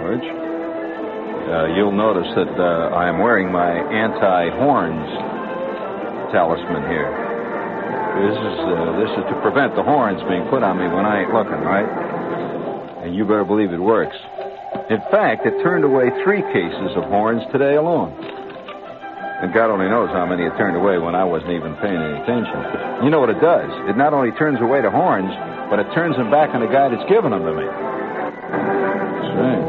George. You'll notice that I am wearing my anti-horns talisman here. This is to prevent the horns being put on me when I ain't looking, right? And you better believe it works. In fact, it turned away 3 cases of horns today alone. And God only knows how many it turned away when I wasn't even paying any attention. You know what it does? It not only turns away the horns, but it turns them back on the guy that's giving them to me. That's right.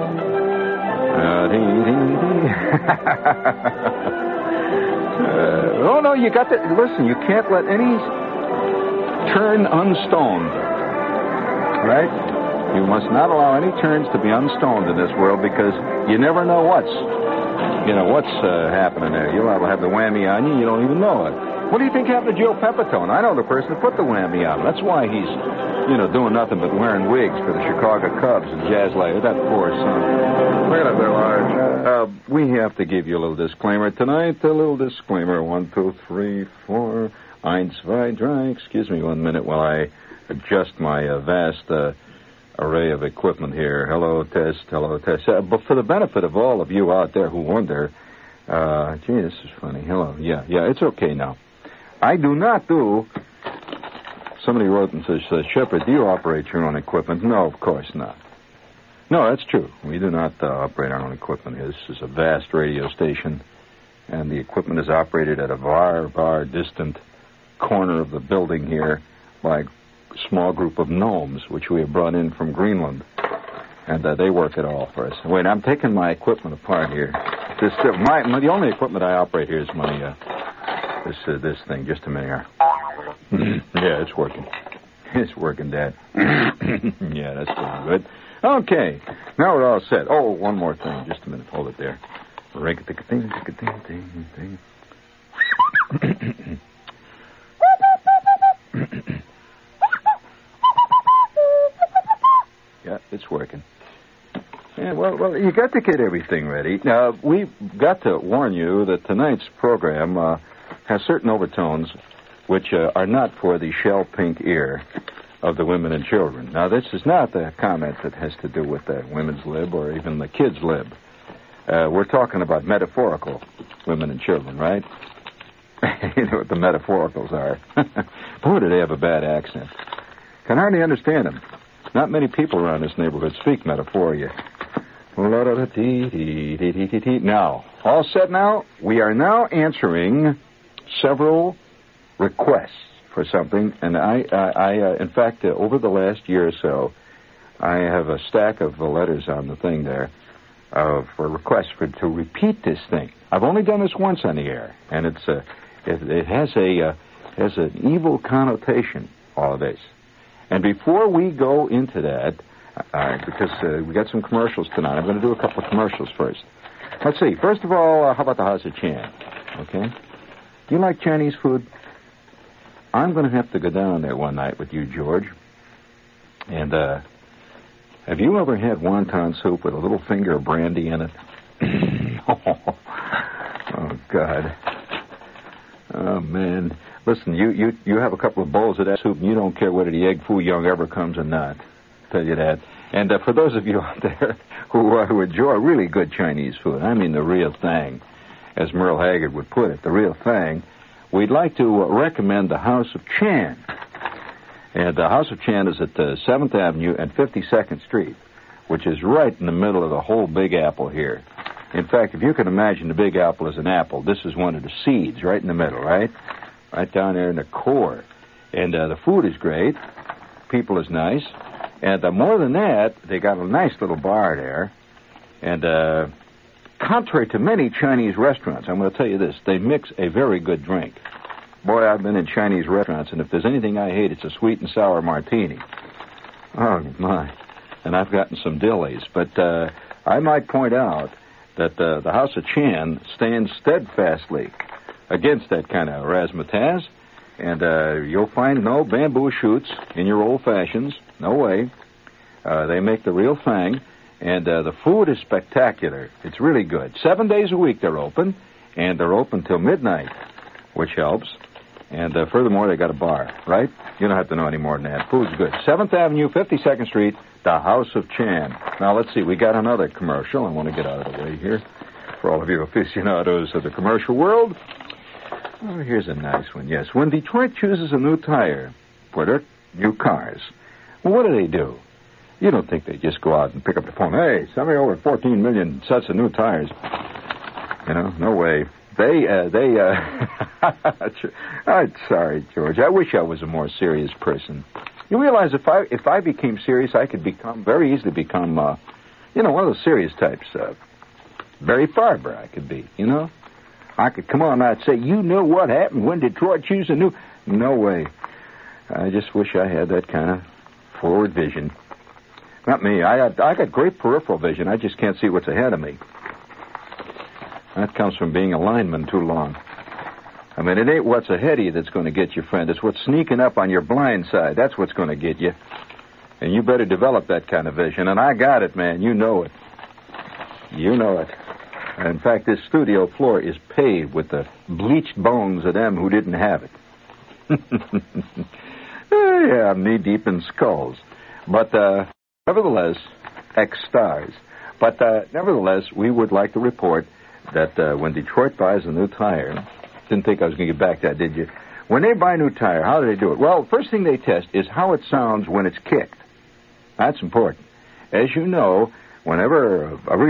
Oh, no, you got to... Listen, you can't let any turn unstoned. Right? You must not allow any turns to be unstoned in this world because you never know what's happening there. You'll have the whammy on you, you don't even know it. What do you think happened to Joe Pepitone? I know the person that put the whammy on him. That's why he's, doing nothing but wearing wigs for the Chicago Cubs and jazz like that poor son. Look at it there, Large. We have to give you a little disclaimer tonight. A little disclaimer. 1, 2, 3, 4. 1, 2, 3. Excuse me 1 minute while I adjust my vast array of equipment here. Hello, test. Hello, test. But for the benefit of all of you out there who wonder, gee, this is funny. Hello. Yeah, it's okay now. I do not do... Somebody wrote and says, Shepard, do you operate your own equipment? No, of course not. No, that's true. We do not operate our own equipment here. This is a vast radio station, and the equipment is operated at a far distant corner of the building here by a small group of gnomes, which we have brought in from Greenland. And they work it all for us. Wait, I'm taking my equipment apart here. The only equipment I operate here is my this thing. Just a minute here. Yeah, it's working. It's working, Dad. Yeah, that's pretty good. Okay, now we're all set. Oh, one more thing. Just a minute. Hold it there. Yeah, it's working. Yeah, well, you got to get everything ready. Now, we've got to warn you that tonight's program has certain overtones which are not for the shell-pink ear of the women and children. Now, this is not the comment that has to do with the women's lib or even the kids' lib. We're talking about metaphorical women and children, right? You know what the metaphoricals are. Boy, do they have a bad accent. Can hardly understand them. Not many people around this neighborhood speak metaphor. Now, all set now? We are now answering several requests for something, and I in fact, over the last year or so, I have a stack of letters on the thing there for requests to repeat this thing. I've only done this once on the air, and it has an evil connotation, all of this. And before we go into that, because we got some commercials tonight, I'm going to do a couple of commercials first. Let's see. First of all, how about the House of Chan? Okay? Do you like Chinese food? I'm going to have to go down there one night with you, George. And have you ever had wonton soup with a little finger of brandy in it? Oh, God. Oh, man. Listen, you have a couple of bowls of that soup, and you don't care whether the egg foo young ever comes or not. I'll tell you that. And for those of you out there who enjoy really good Chinese food, I mean the real thing, as Merle Haggard would put it, the real thing, we'd like to recommend the House of Chan. And the House of Chan is at 7th Avenue and 52nd Street, which is right in the middle of the whole Big Apple here. In fact, if you can imagine the Big Apple as an apple, this is one of the seeds right in the middle, right? Right down there in the core. And the food is great. People is nice. And more than that, they got a nice little bar there. And contrary to many Chinese restaurants, I'm going to tell you this, they mix a very good drink. Boy, I've been in Chinese restaurants, and if there's anything I hate, it's a sweet and sour martini. Oh, my. And I've gotten some dillies. But I might point out that the House of Chan stands steadfastly against that kind of razzmatazz. And you'll find no bamboo shoots in your old fashions. No way. They make the real thing. And the food is spectacular. It's really good. 7 days a week they're open. And they're open till midnight, which helps. And furthermore, they got a bar, right? You don't have to know any more than that. Food's good. 7th Avenue, 52nd Street, the House of Chan. Now, let's see. We got another commercial. I want to get out of the way here for all of you aficionados of the commercial world. Oh, here's a nice one. Yes, when Detroit chooses a new tire for their new cars, well, what do? You don't think they just go out and pick up the phone. Hey, send me over 14 million sets of new tires. You know, no way. I'm sorry, George. I wish I was a more serious person. You realize if I became serious, I could very easily become, one of those serious types. Barry Farber, I could be, you know? I could come on and I'd say, you know what happened when Detroit chose a new... No way. I just wish I had that kind of forward vision. Not me. I got great peripheral vision. I just can't see what's ahead of me. That comes from being a lineman too long. I mean, it ain't what's ahead of you that's going to get you, friend. It's what's sneaking up on your blind side. That's what's going to get you. And you better develop that kind of vision. And I got it, man. You know it. You know it. In fact, this studio floor is paved with the bleached bones of them who didn't have it. Yeah, I'm knee-deep in skulls. But, nevertheless, ex-stars. But, nevertheless, we would like to report that when Detroit buys a new tire... Didn't think I was going to get back to that, did you? When they buy a new tire, how do they do it? Well, first thing they test is how it sounds when it's kicked. That's important. As you know, whenever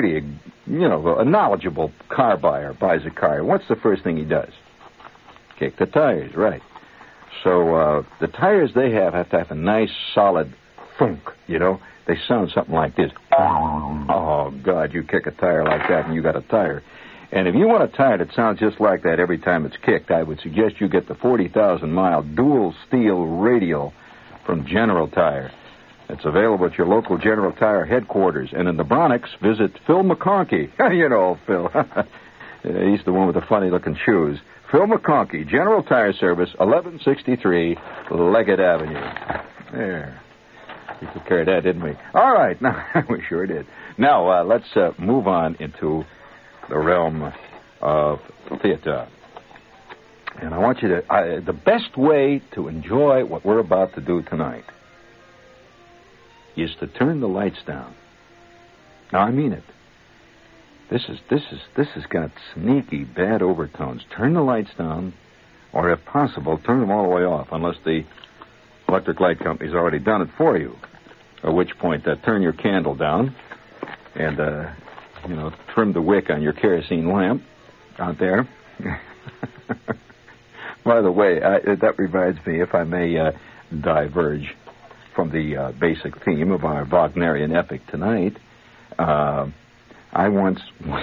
a knowledgeable car buyer buys a car, what's the first thing he does? Kick the tires, right. So the tires they have to have a nice, solid thunk, you know. They sound something like this. Oh, God, you kick a tire like that and you got a tire. And if you want a tire that sounds just like that every time it's kicked, I would suggest you get the 40,000-mile dual steel radial from General Tire. It's available at your local General Tire headquarters. And in the Bronx, visit Phil McConkey. You know Phil. He's the one with the funny-looking shoes. Phil McConkey, General Tire Service, 1163 Leggett Avenue. There. We took care of that, didn't we? All right. Now, we sure did. Now, let's move on into... the realm of theater. And I want you to... the best way to enjoy what we're about to do tonight is to turn the lights down. Now, I mean it. This has got sneaky bad overtones. Turn the lights down, or if possible, turn them all the way off, unless the electric light company's already done it for you. At which point, turn your candle down and... trim the wick on your kerosene lamp out there. By the way, that reminds me, if I may diverge from the basic theme of our Wagnerian epic tonight, I once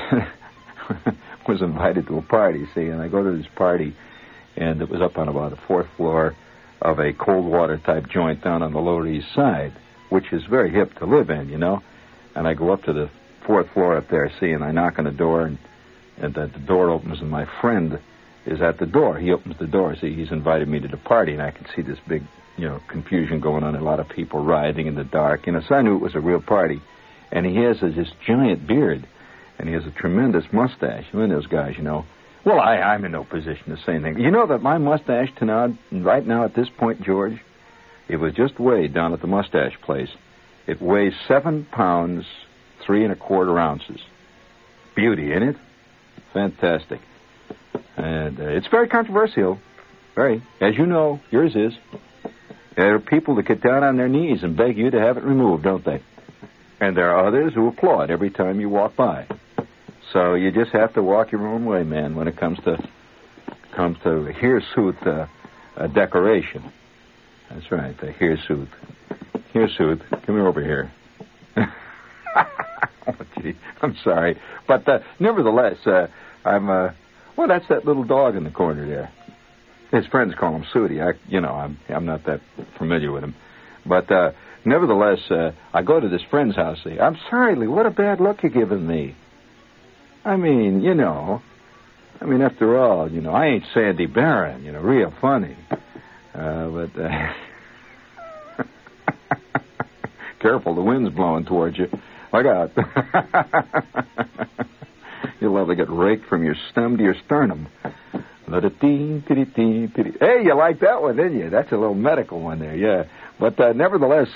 was invited to a party, and I go to this party, and it was up on about the 4th floor of a cold water type joint down on the Lower East Side, which is very hip to live in, you know. And I go up to the 4th floor up there, and I knock on the door, and the door opens, and my friend is at the door. He opens the door. He's invited me to the party, and I can see this big, confusion going on, a lot of people writhing in the dark. So I knew it was a real party. And he has this giant beard, and he has a tremendous mustache. One of those guys, Well, I'm in no position to say anything. You know that my mustache right now at this point, George, it was just weighed down at the mustache place. It weighs 7 pounds, 3 1/4 ounces. Beauty, ain't it? Fantastic. And it's very controversial. Very. As you know, yours is. There are people that get down on their knees and beg you to have it removed, don't they? And there are others who applaud every time you walk by. So you just have to walk your own way, man, when it comes to hirsute decoration. That's right, the hirsute. Hirsute, come here over here. Oh, gee, I'm sorry. But nevertheless, that's that little dog in the corner there. His friends call him Sooty. I'm not that familiar with him. But nevertheless, I go to this friend's house. I'm sorry, Lee, what a bad look you're giving me. I mean, after all, I ain't Sandy Barron, real funny. But careful, the wind's blowing towards you. Look out. You'll have to get raked from your stem to your sternum. Hey, you like that one, didn't you? That's a little medical one there, yeah. But nevertheless,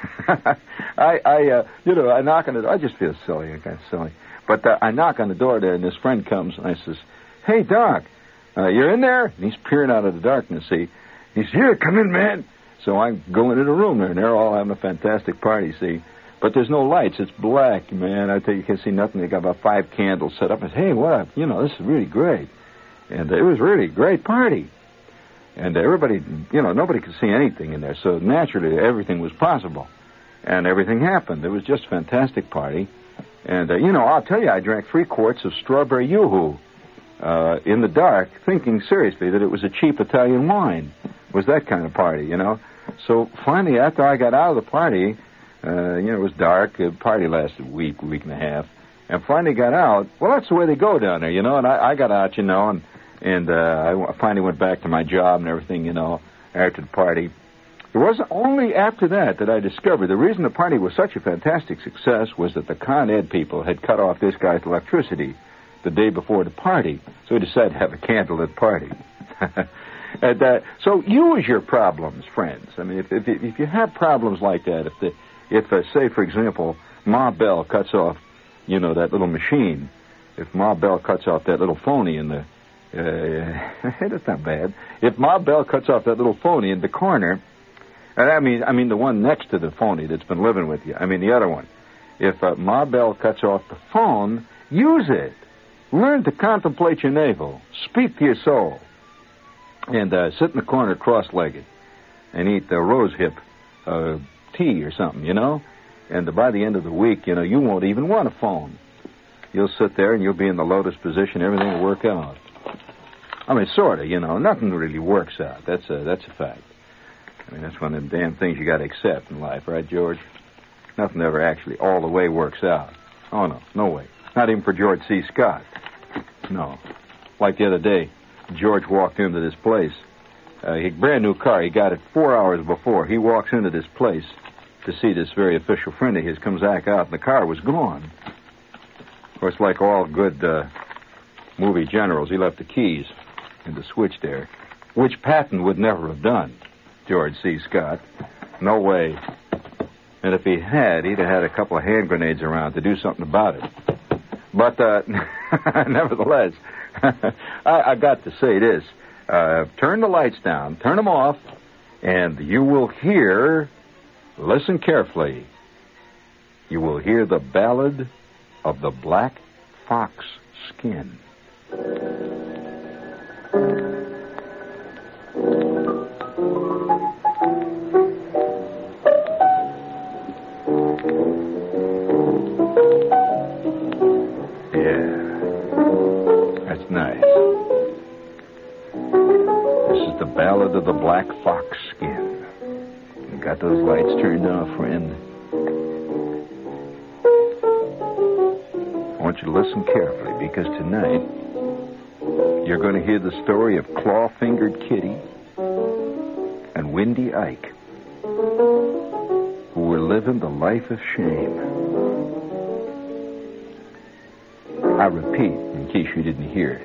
I knock on the door. I just feel silly. I got silly. But I knock on the door there, and this friend comes, and I says, "Hey, Doc, you're in there?" And he's peering out of the darkness, see. He says, "Yeah, come in, man." So I go into the room there, and they're all having a fantastic party, see. But there's no lights. It's black, man. I tell you, you can't see nothing. They got about 5 candles set up. I said, "Hey, what up? This is really great." And it was really a great party. And everybody, nobody could see anything in there. So naturally, everything was possible. And everything happened. It was just a fantastic party. And, I'll tell you, I drank 3 quarts of strawberry yoo-hoo in the dark, thinking seriously that it was a cheap Italian wine. It was that kind of party, So finally, after I got out of the party, it was dark. The party lasted a week and a half. And finally got out. Well, that's the way they go down there, And I got out, and I finally went back to my job and everything, after the party. It wasn't only after that I discovered the reason the party was such a fantastic success was that the Con Ed people had cut off this guy's electricity the day before the party, so he decided to have a candlelit party. And so use your problems, friends. I mean, if you have problems like that, if say, for example, Ma Bell cuts off, that little machine, if Ma Bell cuts off that little phony in the, that's not bad. If Ma Bell cuts off that little phony in the corner, and I mean the one next to the phony that's been living with you. I mean the other one. If Ma Bell cuts off the phone, use it. Learn to contemplate your navel. Speak to your soul. And sit in the corner cross-legged and eat the rose hip tea or something, And by the end of the week, you won't even want a phone. You'll sit there and you'll be in the lotus position. Everything will work out. I mean, sort of, Nothing really works out. That's a fact. I mean, that's one of the damn things you got to accept in life, right, George? Nothing ever actually all the way works out. Oh, no. No way. Not even for George C. Scott. No. Like the other day, George walked into this place. A brand new car. He got it 4 hours before. He walks into this place to see this very official friend of his, comes back out, and the car was gone. Of course, like all good movie generals, he left the keys in the switch there, which Patton would never have done, George C. Scott. No way. And if he had, he'd have had a couple of hand grenades around to do something about it. But, nevertheless, I got to say this. Turn the lights down, turn them off, and you will hear, listen carefully, you will hear the ballad of the black fox skin. Ballad of the Black Fox Skin. You got those lights turned off, friend? I want you to listen carefully, because tonight you're going to hear the story of Claw-Fingered Kitty and Windy Ike, who were living the life of shame. I repeat, in case you didn't hear it.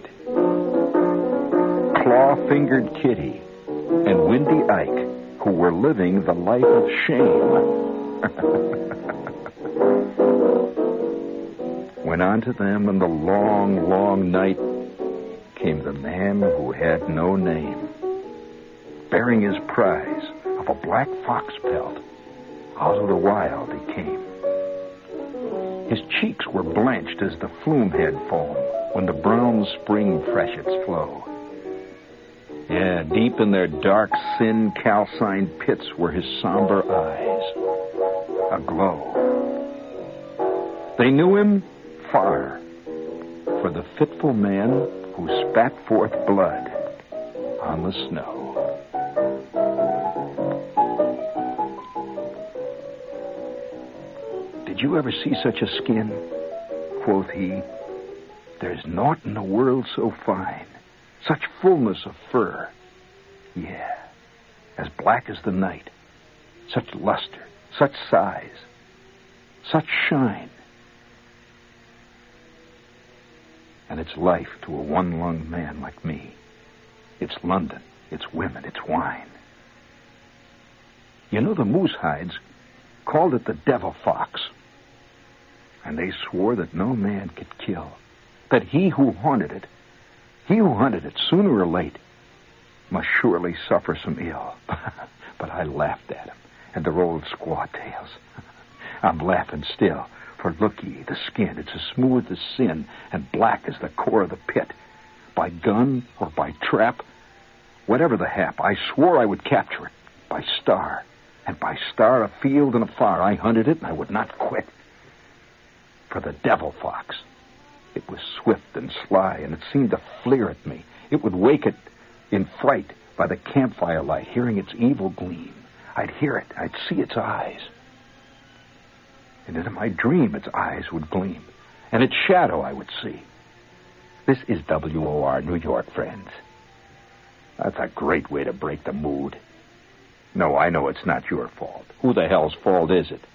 Claw-Fingered Kitty and Windy Ike, who were living the life of shame. When unto them in the long, long night came the man who had no name, bearing his prize of a black fox pelt. Out of the wild he came. His cheeks were blanched as the flume head foam when the brown spring freshets flow. Yeah, deep in their dark, sin calcined pits were his somber eyes, aglow. They knew him far for the fitful man who spat forth blood on the snow. Did you ever see such a skin? Quoth he. There's naught in the world so fine. Such fullness of fur. Yeah, as black as the night. Such luster, such size, such shine. And it's life to a one-lunged man like me. It's London. It's women. It's wine. You know, the Moosehides called it the devil fox. And they swore that no man could kill. That he who hunted it, sooner or late, must surely suffer some ill. But I laughed at him and their old squaw tales. I'm laughing still, for look ye, the skin, it's as smooth as sin and black as the core of the pit. By gun or by trap, whatever the hap, I swore I would capture it. By star, and by star afield and afar, I hunted it and I would not quit. For the devil fox, it was swift and sly, and it seemed to fleer at me. It would wake it in fright by the campfire light, hearing its evil gleam. I'd hear it. I'd see its eyes. And in my dream, its eyes would gleam, and its shadow I would see. This is WOR New York, friends. That's a great way to break the mood. No, I know it's not your fault. Who the hell's fault is it?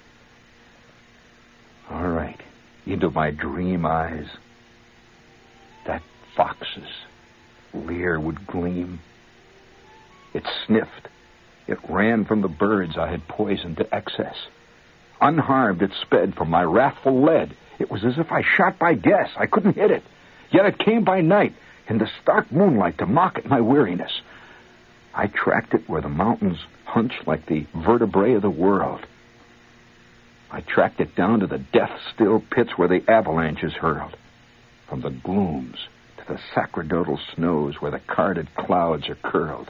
All right. Into my dream eyes, that fox's leer would gleam. It sniffed. It ran from the birds I had poisoned to excess. Unharmed, it sped from my wrathful lead. It was as if I shot by guess. I couldn't hit it. Yet it came by night, in the stark moonlight, to mock at my weariness. I tracked it where the mountains hunch like the vertebrae of the world. I tracked it down to the death-still pits where the avalanches hurled. From the glooms to the sacerdotal snows where the carded clouds are curled.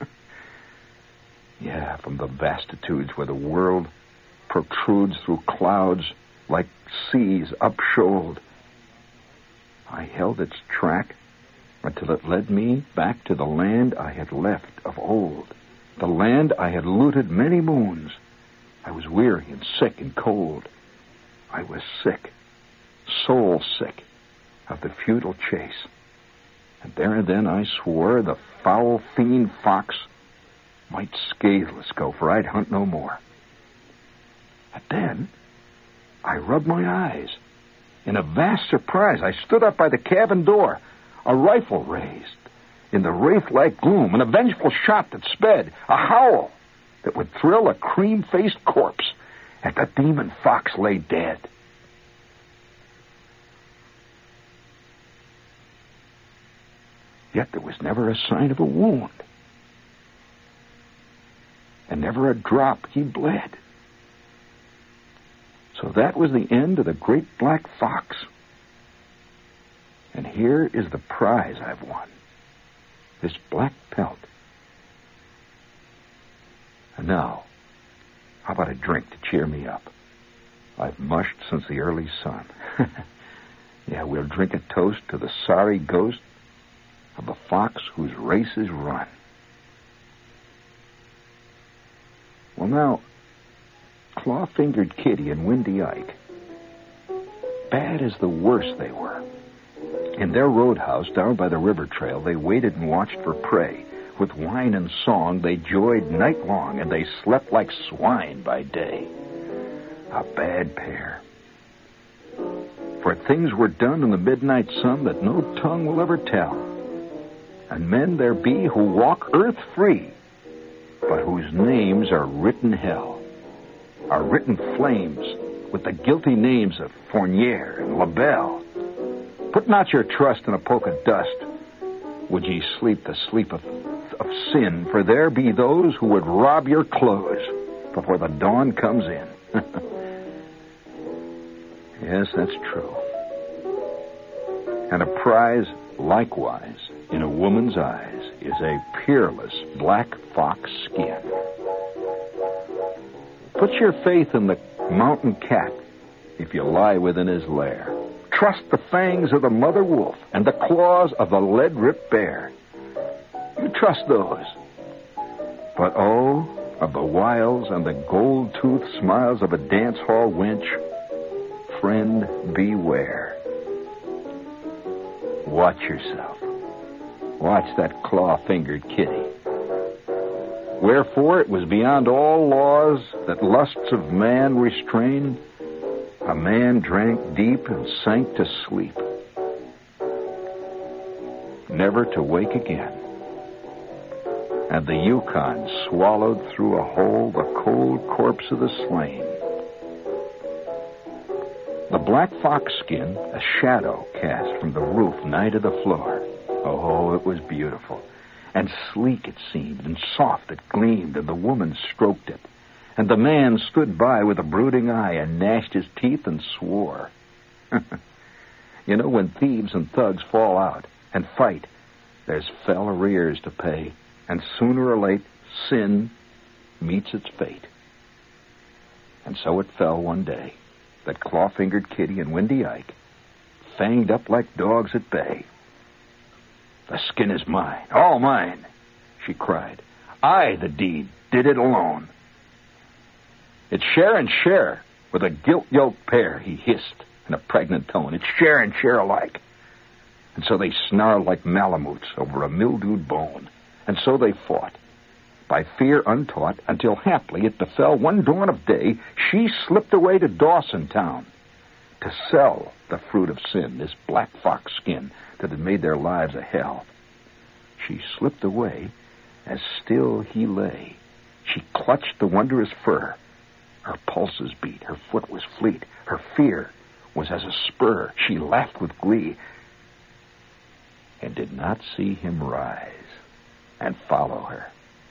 Yeah, from the vastitudes where the world protrudes through clouds like seas upshoaled. I held its track until it led me back to the land I had left of old, the land I had looted many moons. I was weary and sick and cold. I was sick, soul sick, of the futile chase. And there and then I swore the foul fiend fox might scatheless go, for I'd hunt no more. And then I rubbed my eyes. In a vast surprise, I stood up by the cabin door, a rifle raised. In the wraith-like gloom, an vengeful shot that sped, a howl that would thrill a cream-faced corpse, and the demon fox lay dead. Yet there was never a sign of a wound, and never a drop he bled. So that was the end of the great black fox. And here is the prize I've won, this black pelt. And now, how about a drink to cheer me up? I've mushed since the early sun. Yeah, we'll drink a toast to the sorry ghost of the fox whose race is run. Well, now, Claw-Fingered Kitty and Windy Ike, bad as the worst they were. In their roadhouse down by the river trail, they waited and watched for prey. With wine and song, they joyed night long, and they slept like swine by day. A bad pair. For things were done in the midnight sun that no tongue will ever tell. And men there be who walk earth free, but whose names are written hell. Are written flames with the guilty names of Fournier and LaBelle. Put not your trust in a poke of dust. Would ye sleep the sleep of sin, for there be those who would rob your clothes before the dawn comes in. Yes, that's true. And a prize, likewise, in a woman's eyes, is a peerless black fox skin. Put your faith in the mountain cat if you lie within his lair. Trust the fangs of the mother wolf and the claws of the lead-ripped bear. You trust those. But oh, of the wiles and the gold-toothed smiles of a dance hall wench, friend, beware. Watch yourself. Watch that claw-fingered kitty. Wherefore it was beyond all laws that lusts of man restrain. A man drank deep and sank to sleep, never to wake again. and the Yukon swallowed through a hole the cold corpse of the slain. The black fox skin, a shadow cast from the roof nigh to the floor. Oh, it was beautiful. And sleek it seemed, and soft it gleamed, and the woman stroked it. And the man stood by with a brooding eye and gnashed his teeth and swore. You know, when thieves and thugs fall out and fight, there's fell arrears to pay, and sooner or late, sin meets its fate. And so it fell one day that Claw-Fingered Kitty and Windy Ike fanged up like dogs at bay. "The skin is mine, all mine," she cried. "I, the deed, did it alone." "It's share and share with a guilt-yoked pair," he hissed in a pregnant tone. "It's share and share alike." And so they snarled like malamutes over a mildewed bone. And so they fought, by fear untaught, until haply it befell one dawn of day she slipped away to Dawson town to sell the fruit of sin, this black fox skin that had made their lives a hell. She slipped away as still he lay. She clutched the wondrous fur. Her pulses beat, her foot was fleet, her fear was as a spur. She laughed with glee and did not see him rise and follow her.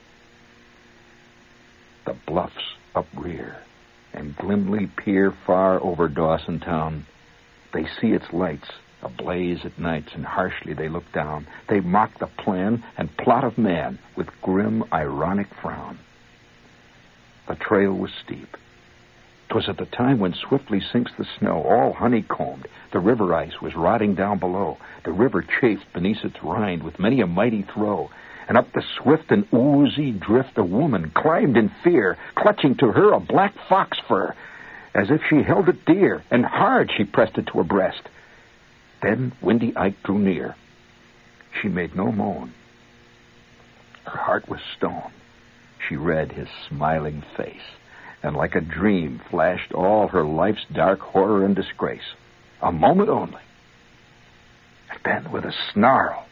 The bluffs uprear and glimly peer far over Dawson town. They see its lights ablaze at nights, and harshly they look down. They mock the plan and plot of man with grim, ironic frown. The trail was steep. 'Twas at the time when swiftly sinks the snow, all honeycombed. The river ice was rotting down below. The river chafed beneath its rind with many a mighty throw. And up the swift and oozy drift a woman climbed in fear, clutching to her a black fox fur, as if she held it dear, and hard she pressed it to her breast. Then Windy Ike drew near. She made no moan. Her heart was stone. She read his smiling face, and like a dream flashed all her life's dark horror and disgrace. A moment only. And then with a snarl,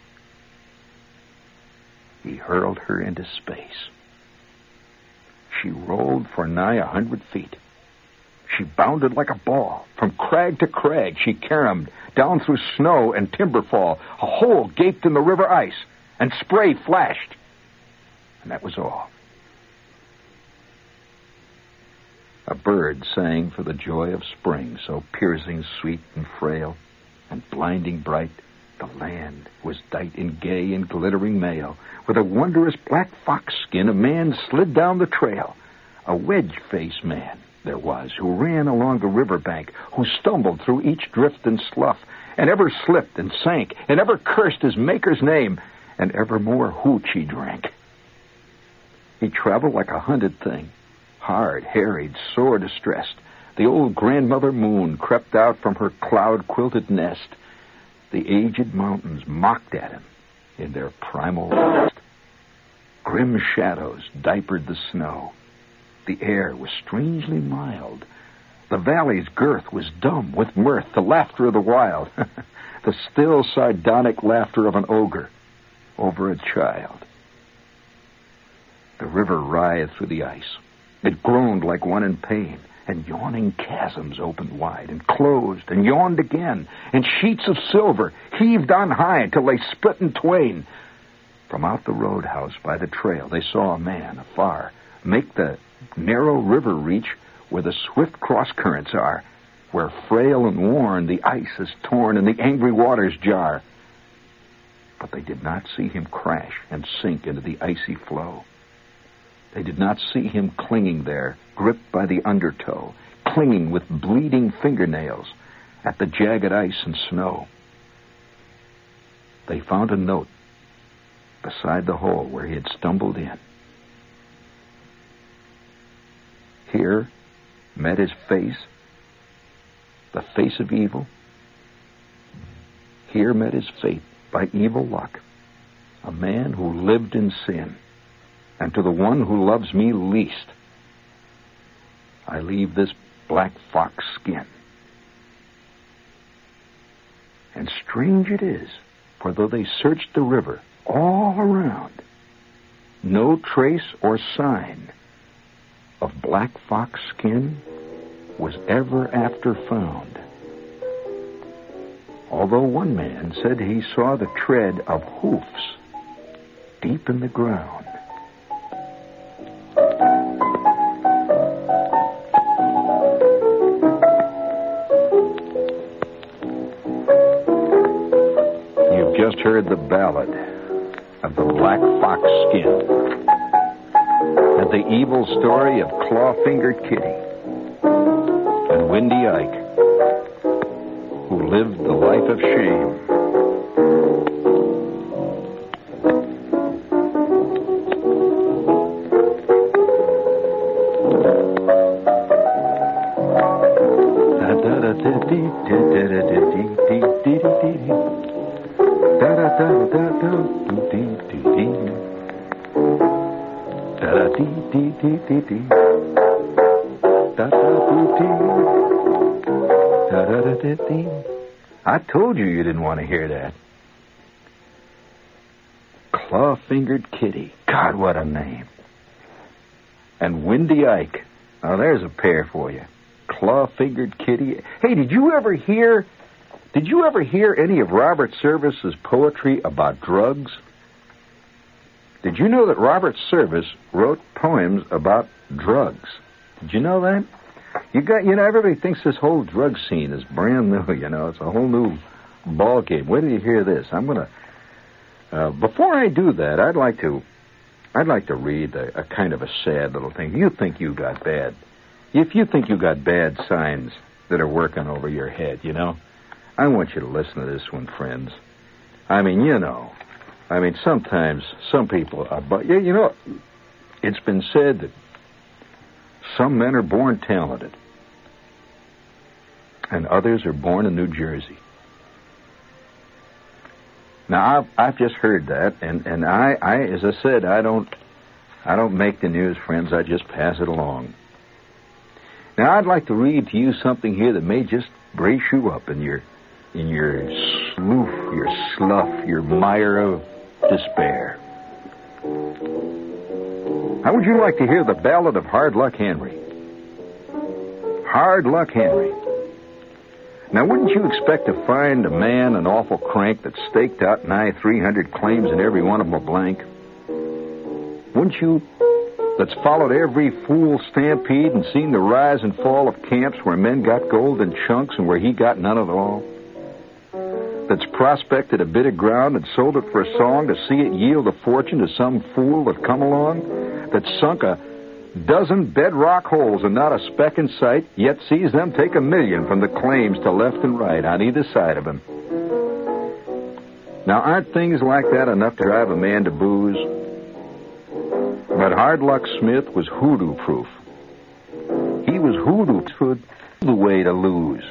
he hurled her into space. She rolled for nigh 100 feet. She bounded like a ball. From crag to crag she caromed, down through snow and timberfall. A hole gaped in the river ice, and spray flashed. And that was all. A bird sang for the joy of spring, so piercing, sweet, and frail, and blinding bright. The land was dight in gay and glittering mail. With a wondrous black fox skin, a man slid down the trail. A wedge-faced man there was, who ran along the riverbank, who stumbled through each drift and slough, and ever slipped and sank, and ever cursed his maker's name, and evermore hooch he drank. He traveled like a hunted thing, hard, harried, sore distressed. The old grandmother moon crept out from her cloud-quilted nest. The aged mountains mocked at him in their primal rest. Grim shadows diapered the snow. The air was strangely mild. The valley's girth was dumb with mirth, the laughter of the wild, the still sardonic laughter of an ogre over a child. The river writhed through the ice. It groaned like one in pain, and yawning chasms opened wide and closed and yawned again, and sheets of silver heaved on high till they split in twain. From out the roadhouse by the trail they saw a man afar make the narrow river reach where the swift cross-currents are, where frail and worn the ice is torn and the angry waters jar. But they did not see him crash and sink into the icy flow. They did not see him clinging there, gripped by the undertow, clinging with bleeding fingernails at the jagged ice and snow. They found a note beside the hole where he had stumbled in. Here met his face, the face of evil. Here met his fate by evil luck, a man who lived in sin. And to the one who loves me least, I leave this black fox skin. And strange it is, for though they searched the river all around, no trace or sign of black fox skin was ever after found, although one man said he saw the tread of hoofs deep in the ground. You've just heard the ballad of the black fox skin and the evil story of Claw-Fingered Kitty and Windy Ike, who lived the life of shame. I told you didn't want to hear that. Claw-Fingered Kitty. God, what a name. And Windy Ike. Now, there's a pair for you. Claw-Fingered Kitty. Hey, did you ever hear any of Robert Service's poetry about drugs? Did you know that Robert Service wrote poems about drugs? Did you know that? Everybody thinks this whole drug scene is brand new, It's a whole new ball game. Where did you hear this? I'm going to... before I do that, I'd like to read a kind of a sad little thing. If you think you got bad signs that are working over your head, I want you to listen to this one, friends. Sometimes some people are... But, it's been said that some men are born talented, and others are born in New Jersey. Now, I've just heard that, and I, as I said, I don't make the news, friends. I just pass it along. Now, I'd like to read to you something here that may just brace you up in your slough, your mire of despair. How would you like to hear the ballad of Hard Luck Henry? Hard Luck Henry. Now, wouldn't you expect to find a man an awful crank that staked out nigh 300 claims and every one of them a blank? Wouldn't you? That's followed every fool stampede and seen the rise and fall of camps where men got gold in chunks and where he got none at all? That's prospected a bit of ground and sold it for a song to see it yield a fortune to some fool that come along? That sunk a dozen bedrock holes and not a speck in sight, yet sees them take $1 million from the claims to left and right on either side of him. Now, aren't things like that enough to drive a man to booze? But Hard Luck Smith was hoodoo-proof. He was hoodoo-proof, the way to lose.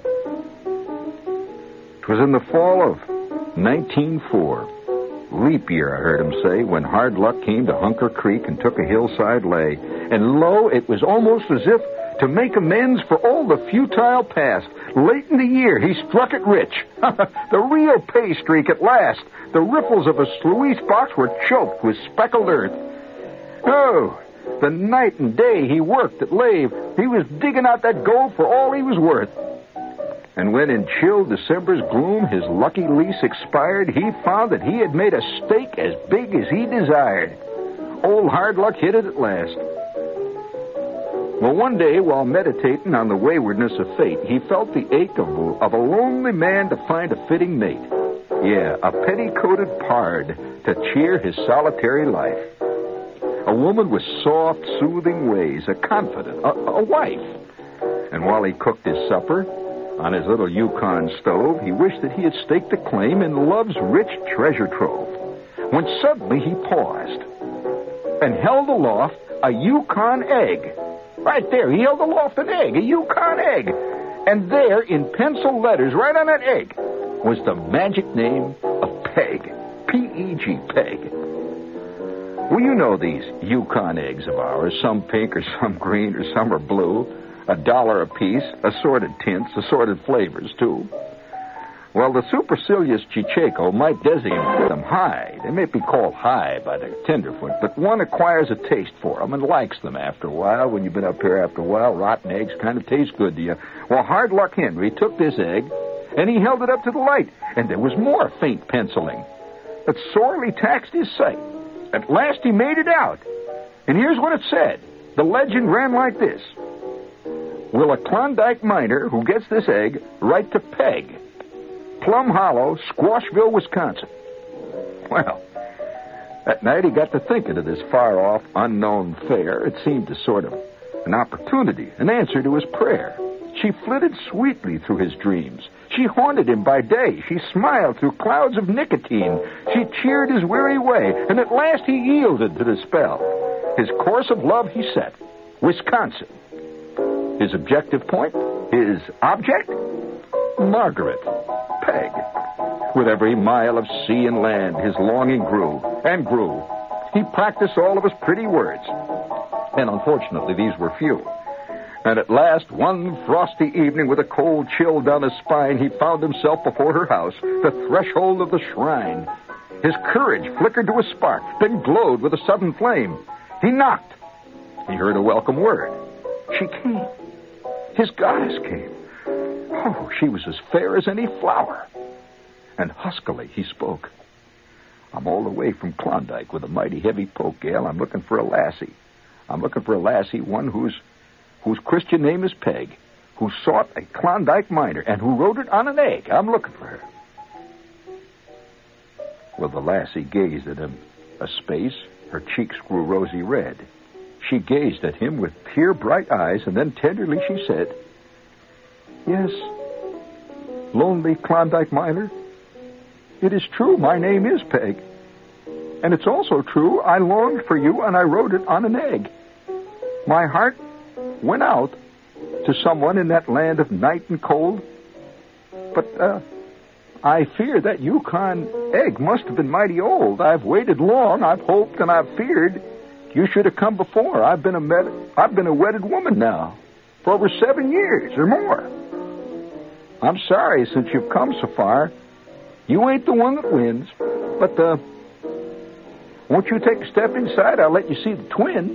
It was in the fall of 1904, leap year, I heard him say, when Hard Luck came to Hunker Creek and took a hillside lay. And lo, it was almost as if to make amends for all the futile past. Late in the year, he struck it rich. The real pay streak at last. The riffles of a sluice box were choked with speckled earth. Oh, the night and day he worked at Lave, he was digging out that gold for all he was worth. And when in chill December's gloom his lucky lease expired, he found that he had made a stake as big as he desired. Old Hard Luck hit it at last. Well, one day, while meditating on the waywardness of fate, he felt the ache of a lonely man to find a fitting mate. Yeah, a petticoated pard to cheer his solitary life. A woman with soft, soothing ways, a confidant, a wife. And while he cooked his supper on his little Yukon stove, he wished that he had staked a claim in love's rich treasure trove, when suddenly he paused and held aloft a Yukon egg. Right there, he held aloft an egg, a Yukon egg. And there, in pencil letters, right on that egg, was the magic name of Peg. P-E-G, Peg. Well, you know these Yukon eggs of ours, some pink or some green or some are blue. $1 a piece, assorted tints, assorted flavors, too. Well, the supercilious Chicheco might designate them high. They may be called high by the tenderfoot, but one acquires a taste for them and likes them after a while. When you've been up here after a while, rotten eggs kind of taste good to you. Well, Hard Luck Henry took this egg, and he held it up to the light, and there was more faint penciling that sorely taxed his sight. At last he made it out, and here's what it said. The legend ran like this. Will a Klondike miner who gets this egg write to Peg, Plum Hollow, Squashville, Wisconsin? Well, that night he got to thinking of this far-off, unknown fare. It seemed a sort of an opportunity, an answer to his prayer. She flitted sweetly through his dreams. She haunted him by day. She smiled through clouds of nicotine. She cheered his weary way, and at last he yielded to the spell. His course of love he set, Wisconsin. His objective point, his object, Margaret, Peg. With every mile of sea and land, his longing grew and grew. He practiced all of his pretty words, and unfortunately these were few. And at last, one frosty evening, with a cold chill down his spine, he found himself before her house, the threshold of the shrine. His courage flickered to a spark, then glowed with a sudden flame. He knocked. He heard a welcome word. She came. His goddess came. Oh, she was as fair as any flower. And huskily he spoke. I'm all the way from Klondike with a mighty heavy poke, Gail. I'm looking for a lassie. I'm looking for a lassie, one whose Christian name is Peg, who sought a Klondike miner, and who wrote it on an egg. I'm looking for her. Well, the lassie gazed at him a space. Her cheeks grew rosy red. She gazed at him with tear-bright eyes, and then tenderly she said, Yes, lonely Klondike miner, it is true my name is Peg. And it's also true I longed for you, and I wrote it on an egg. My heart went out to someone in that land of night and cold. But I fear that Yukon egg must have been mighty old. I've waited long, I've hoped, and I've feared you should have come before. I've been a wedded woman now for over 7 years or more. I'm sorry since you've come so far. You ain't the one that wins, but won't you take a step inside? I'll let you see the twins.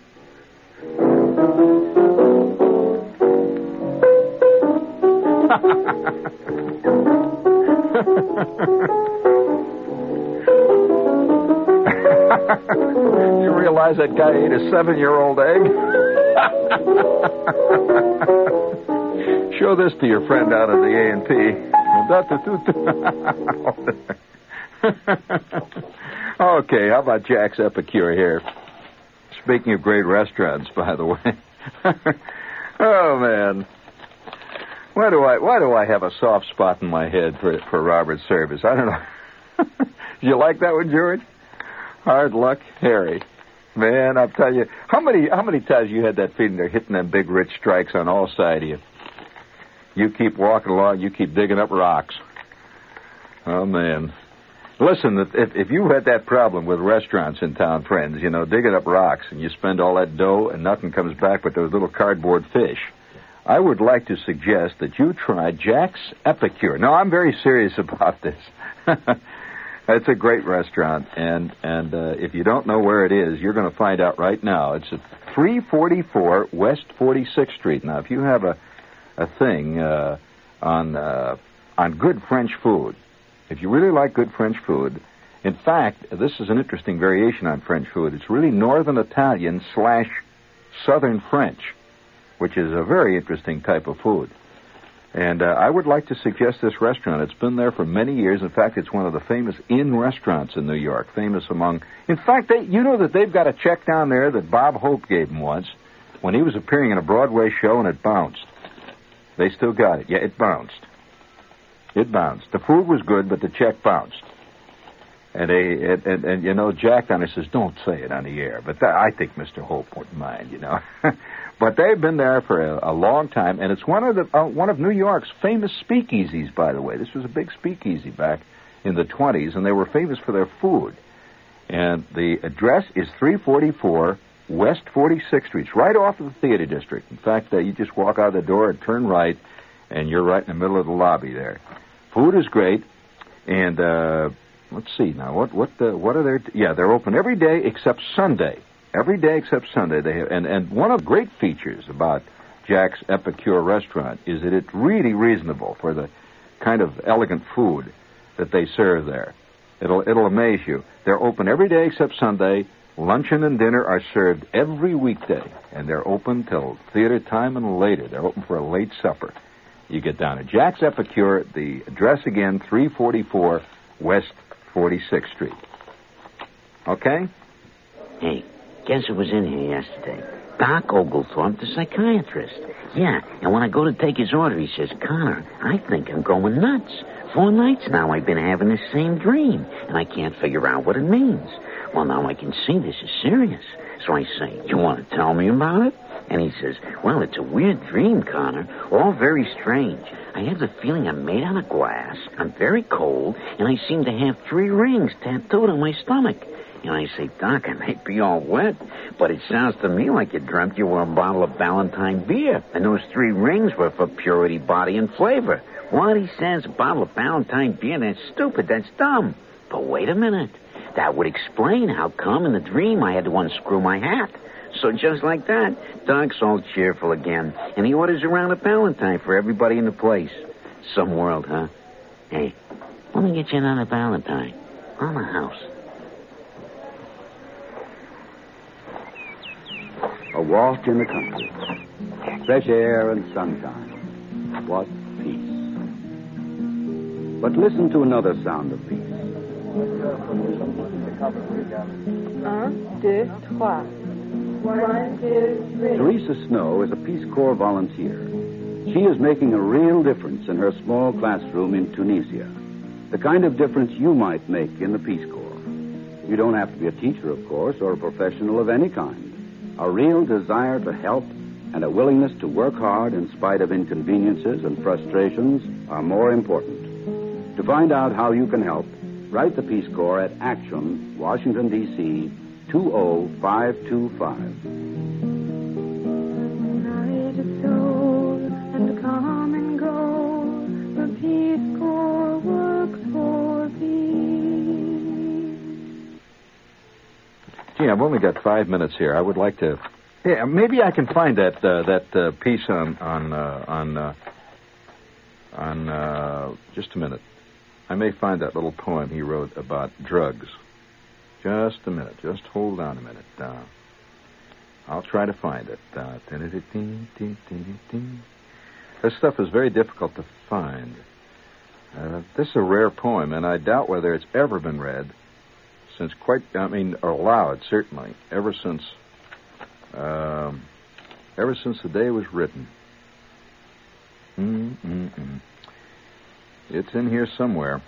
You realize that guy ate a 7-year-old egg? Show this to your friend out at the A&P. Okay, how about Jack's Epicure here? Speaking of great restaurants, by the way. Oh, man. Why do I have a soft spot in my head for Robert Service? I don't know. Do you like that one, George? Hard Luck Harry. Man, I'll tell you, how many times you had that feeling they're hitting them big rich strikes on all sides of you? You keep walking along, you keep digging up rocks. Oh, man. Listen, if you had that problem with restaurants in town, friends, digging up rocks, and you spend all that dough and nothing comes back but those little cardboard fish, I would like to suggest that you try Jack's Epicure. No, I'm very serious about this. It's a great restaurant, and if you don't know where it is, you're going to find out right now. It's at 344 West 46th Street. Now, if you have a thing on good French food, if you really like good French food, in fact, this is an interesting variation on French food. It's really Northern Italian / Southern French, which is a very interesting type of food. And I would like to suggest this restaurant. It's been there for many years. In fact, it's one of the famous inn restaurants in New York, famous among... In fact, that they've got a check down there that Bob Hope gave him once when he was appearing in a Broadway show, and it bounced. They still got it. Yeah, it bounced. It bounced. The food was good, but the check bounced. And Jack down there says, don't say it on the air. But I think Mr. Hope wouldn't mind, But they've been there for a long time, and it's one of New York's famous speakeasies, by the way. This was a big speakeasy back in the 20s, and they were famous for their food. And the address is 344 West 46th Street. It's right off of the theater district. In fact, you just walk out the door and turn right, and you're right in the middle of the lobby there. Food is great, and let's see now. What are their? Yeah, they're open every day except Sunday. Every day except Sunday. They have, and one of the great features about Jack's Epicure restaurant is that it's really reasonable for the kind of elegant food that they serve there. It'll amaze you. They're open every day except Sunday. Luncheon and dinner are served every weekday, and they're open till theater time and later. They're open for a late supper. You get down to Jack's Epicure. The address again, 344 West 46th Street. Okay? Hey, guess who was in here yesterday? Doc Oglethorpe, the psychiatrist. Yeah, and when I go to take his order, he says, Connor, I think I'm going nuts. 4 nights now I've been having the same dream, and I can't figure out what it means. Well, now I can see this is serious. So I say, you want to tell me about it? And he says, well, it's a weird dream, Connor. All very strange. I have the feeling I'm made out of glass, I'm very cold, and I seem to have 3 rings tattooed on my stomach. And I say, Doc, I might be all wet, but it sounds to me like you dreamt you were a bottle of Ballantine beer, and those 3 rings were for purity, body, and flavor. What? He says, a bottle of Ballantine beer? That's stupid, that's dumb. But wait a minute. That would explain how come in the dream I had to unscrew my hat. So just like that, Doc's all cheerful again, and he orders a round of Ballantine for everybody in the place. Some world, huh? Hey, let me get you another Ballantine. On the house. A walk in the country. Fresh air and sunshine. What peace. But listen to another sound of peace. 1, 2, 3. 1, 2, 3. Teresa Snow is a Peace Corps volunteer. She is making a real difference in her small classroom in Tunisia. The kind of difference you might make in the Peace Corps. You don't have to be a teacher, of course, or a professional of any kind. A real desire to help and a willingness to work hard in spite of inconveniences and frustrations are more important. To find out how you can help, write the Peace Corps at Action, Washington, D.C., 20525. Night is old and come and go. The Peace Corps works for peace. Gee, I've only got 5 minutes here. I would like to. Yeah, maybe I can find that piece on just a minute. I may find that little poem he wrote about drugs. Just a minute. Just hold on a minute. I'll try to find it. This stuff is very difficult to find. This is a rare poem, and I doubt whether it's ever been read since or allowed, certainly, ever since the day it was written. It's in here somewhere.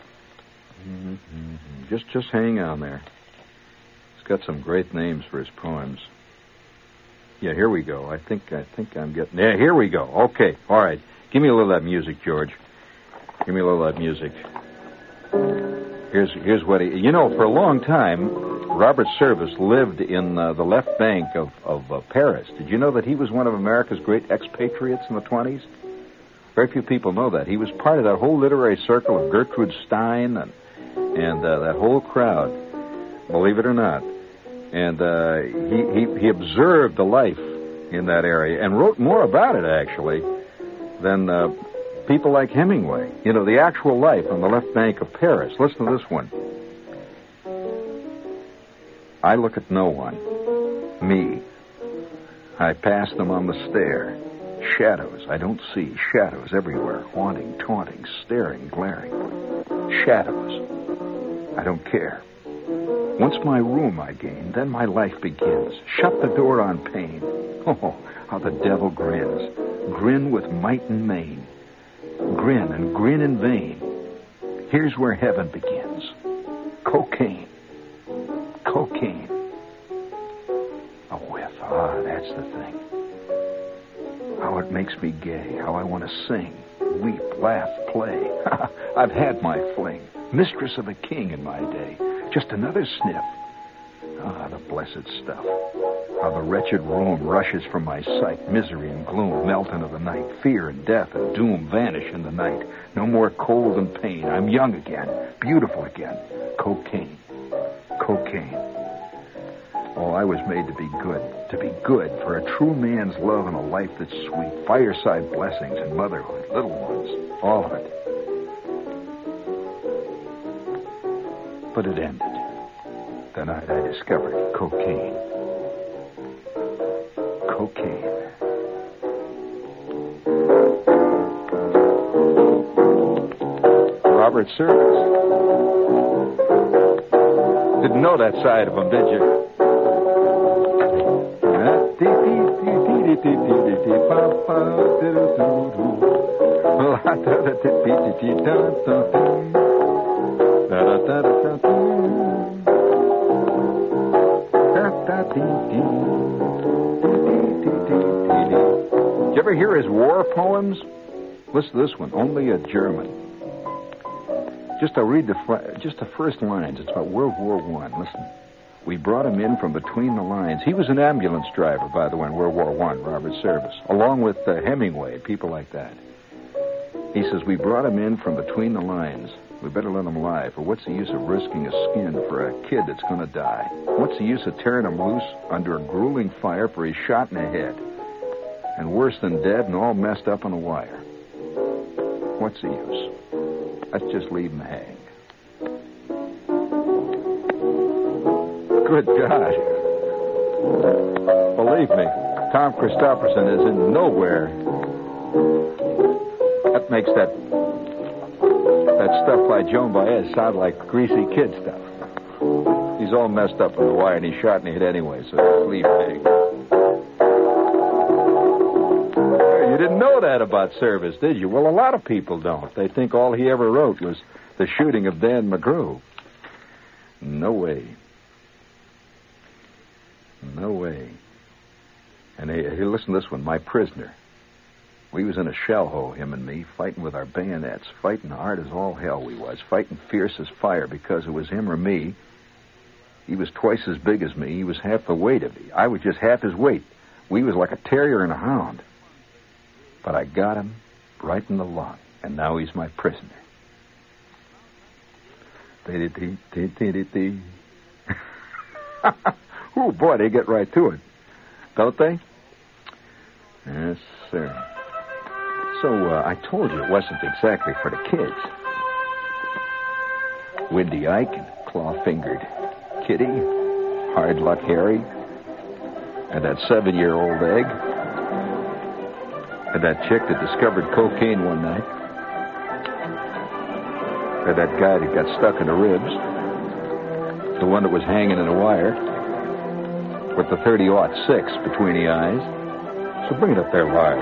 Just hang on there. He's got some great names for his poems. Yeah, here we go. I think I'm getting. Yeah, here we go. Okay, all right. Give me a little of that music, George. Give me a little of that music. Here's what he. You know, for a long time, Robert Service lived in the left bank of Paris. Did you know that he was one of America's great expatriates in the 20s? Very few people know that. He was part of that whole literary circle of Gertrude Stein and that whole crowd, believe it or not. And he observed the life in that area and wrote more about it, actually, than people like Hemingway. You know, the actual life on the left bank of Paris. Listen to this one. I look at no one. Me. I pass them on the stair. Shadows. I don't see. Shadows everywhere. Haunting, taunting, staring, glaring. Shadows. I don't care. Once my room I gain, then my life begins. Shut the door on pain. Oh, how the devil grins. Grin with might and main. Grin and grin in vain. Here's where heaven begins. Cocaine. Cocaine. A whiff. Ah, that's the thing. How it makes me gay. How I want to sing. Weep, laugh, play. I've had my fling. Mistress of a king in my day. Just another sniff. Ah, the blessed stuff. How the wretched room rushes from my sight. Misery and gloom melt into the night. Fear and death and doom vanish in the night. No more cold and pain. I'm young again. Beautiful again. Cocaine. Cocaine. Oh, I was made to be good. To be good for a true man's love and a life that's sweet. Fireside blessings and motherhood. Little ones. All of it. But it ended. The night I discovered cocaine. Cocaine. Robert Service. Didn't know that side of him, did you? Did you ever hear his war poems? Listen to this one, Only a German. I'll read the first lines. It's about World War I. Listen. We brought him in from between the lines. He was an ambulance driver, by the way, in World War I, Robert Service, along with Hemingway, people like that. He says, we brought him in from between the lines. We better let him lie, for what's the use of risking his skin for a kid that's going to die? What's the use of tearing him loose under a grueling fire for he's shot in the head? And worse than dead and all messed up on a wire. What's the use? Let's just leave him hang. Good God. Believe me, Tom Christopherson is in nowhere. That makes that stuff by Joan Baez sound like greasy kid stuff. He's all messed up on the wire and he's shot in the head anyway, so just leave hang. You didn't know that about Service, did you? Well, a lot of people don't. They think all he ever wrote was the shooting of Dan McGrew. No way. No way. And hey, listen to this one, My Prisoner. We was in a shell hole, him and me, fighting with our bayonets, fighting hard as all hell we was, fighting fierce as fire because it was him or me. He was twice as big as me. He was half the weight of me. I was just half his weight. We was like a terrier and a hound. But I got him right in the lung, and now he's my prisoner. Oh, boy, they get right to it, don't they? Yes, sir. So, I told you it wasn't exactly for the kids. Windy Ike and Claw-Fingered Kitty, Hard Luck Harry, and that 7-year-old Egg, and that chick that discovered cocaine one night, and that guy that got stuck in the ribs, the one that was hanging in a wire, with the 30-06 between the eyes. So bring it up there large,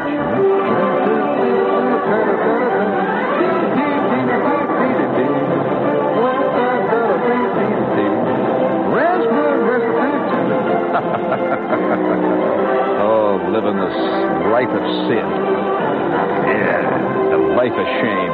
Oh, living this life of sin. Yeah, the life of shame.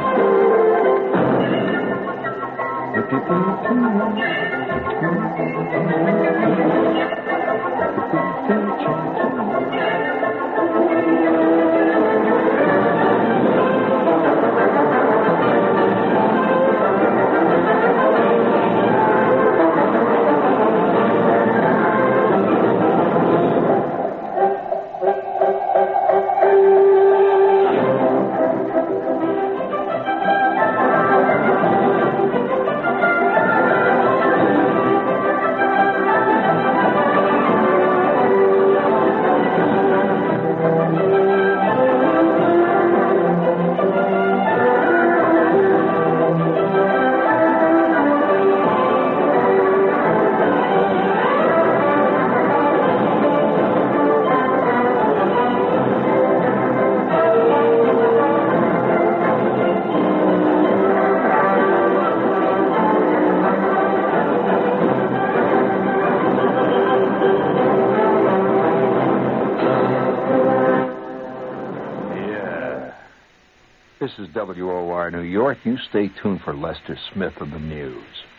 This is WOR New York. You stay tuned for Lester Smith of the News.